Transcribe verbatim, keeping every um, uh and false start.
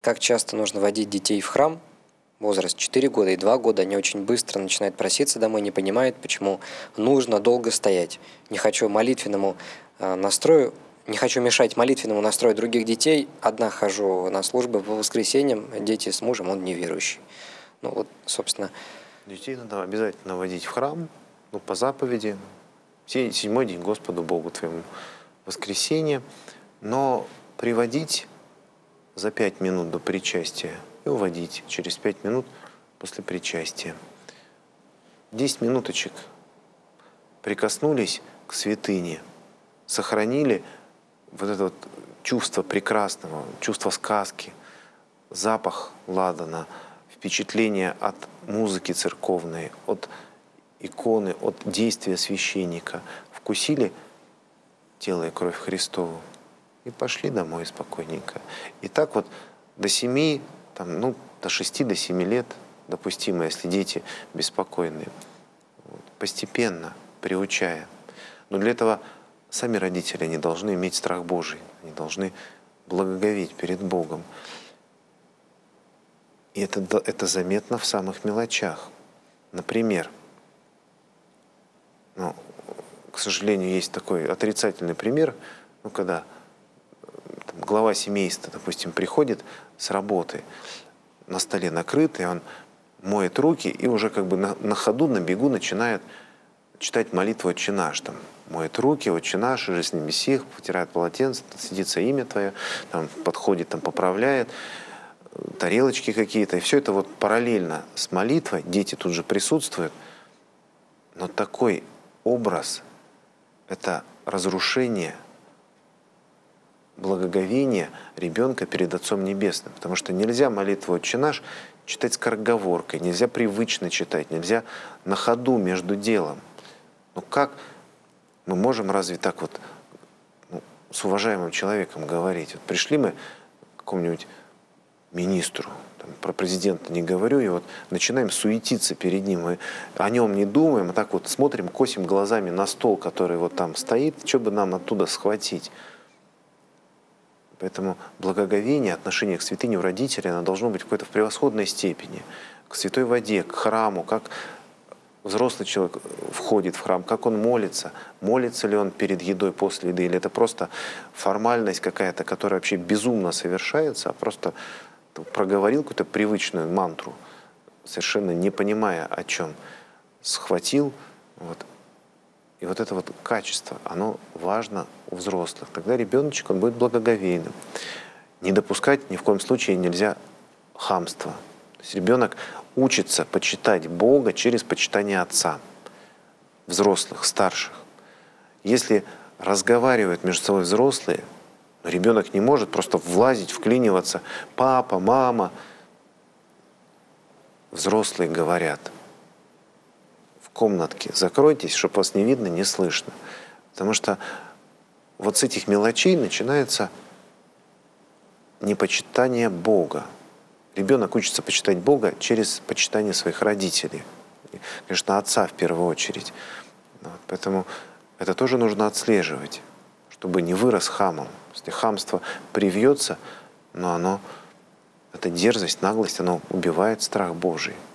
Как часто нужно водить детей в храм? Возраст четыре года и два года, они очень быстро начинают проситься домой, не понимают, почему нужно долго стоять. Не хочу молитвенному э, настрою, не хочу мешать молитвенному настрою других детей. Одна хожу на службы по воскресеньям, дети с мужем, он неверующий. Ну вот, собственно. Детей надо обязательно водить в храм, ну, по заповеди. Седьмой день Господу Богу твоему, воскресенье. Но приводить за пять минут до причастия и уводить через пять минут после причастия. Десять минуточек прикоснулись к святыне, сохранили вот это вот чувство прекрасного, чувство сказки, запах ладана, впечатление от музыки церковной, от иконы, от действия священника. Вкусили тело и кровь Христову и пошли домой спокойненько. И так вот до семи, там, ну, до шести, до семи лет допустимо, если дети беспокойные. Вот, постепенно, приучая. Но для этого сами родители, они должны иметь страх Божий, они должны благоговеть перед Богом. И это, это заметно в самых мелочах. Например, ну, к сожалению, есть такой отрицательный пример, ну, когда там, глава семейства, допустим, приходит с работы, на столе накрытый, он моет руки и уже как бы на, на ходу, на бегу начинает читать молитву «Отче наш». Там, моет руки, «Отче наш», и же с ними сих, потирает полотенце, сидится имя Твое, там, подходит, там, поправляет, тарелочки какие-то. И все это вот параллельно с молитвой, дети тут же присутствуют. Но такой образ — это разрушение благоговения ребенка перед Отцом Небесным. Потому что нельзя молитву «Отче наш» читать скороговоркой, нельзя привычно читать, нельзя на ходу между делом. Ну как мы можем разве так вот, ну, с уважаемым человеком говорить? Вот пришли мы к какому-нибудь министру, там, про президента не говорю, и вот начинаем суетиться перед ним, и о нем не думаем, а так вот смотрим, косим глазами на стол, который вот там стоит, что бы нам оттуда схватить. Поэтому благоговение, отношение к святыне у родителей, оно должно быть в какой-то в превосходной степени. К святой воде, к храму, как взрослый человек входит в храм, как он молится, молится ли он перед едой, после еды, или это просто формальность какая-то, которая вообще безумно совершается, а просто проговорил какую-то привычную мантру, совершенно не понимая, о чем, схватил. Вот. И вот это вот качество, оно важно у взрослых. Тогда ребеночек, он будет благоговейным. Не допускать ни в коем случае нельзя хамства. То есть ребенок учится почитать Бога через почитание отца, взрослых, старших. Если разговаривают между собой взрослые, ребенок не может просто влазить, вклиниваться. Папа, мама. Взрослые говорят: в комнатке закройтесь, чтобы вас не видно, не слышно. Потому что вот с этих мелочей начинается непочитание Бога. Ребенок учится почитать Бога через почитание своих родителей. Конечно, отца в первую очередь. Вот, поэтому это тоже нужно отслеживать, чтобы не вырос хамом. Если хамство привьется, но оно, эта дерзость, наглость, оно убивает страх Божий.